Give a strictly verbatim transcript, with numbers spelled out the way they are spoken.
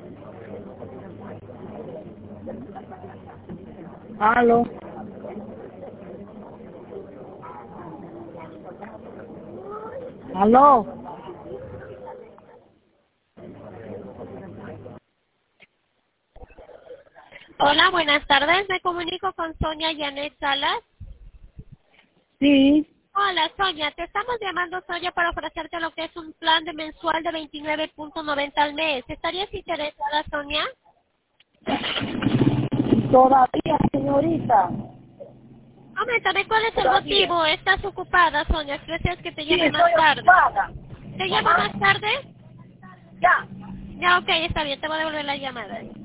Aló. Aló. Hola, buenas tardes. Me comunico con Sonia Janet Salas. Sí. Hola, Sonia. Te estamos llamando, Sonia, para ofrecerte lo que es un plan de mensual de veintinueve punto noventa al mes. ¿Estarías interesada, Sonia? Todavía, señorita. Coméntame, ¿cuál es el Todavía. motivo? ¿Estás ocupada, Sonia? ¿Prefieres que te Sí, llame más estoy tarde? ocupada. ¿Te llamo Ajá. más tarde? Ya. Ya, ok, está bien. Te voy a devolver la llamada.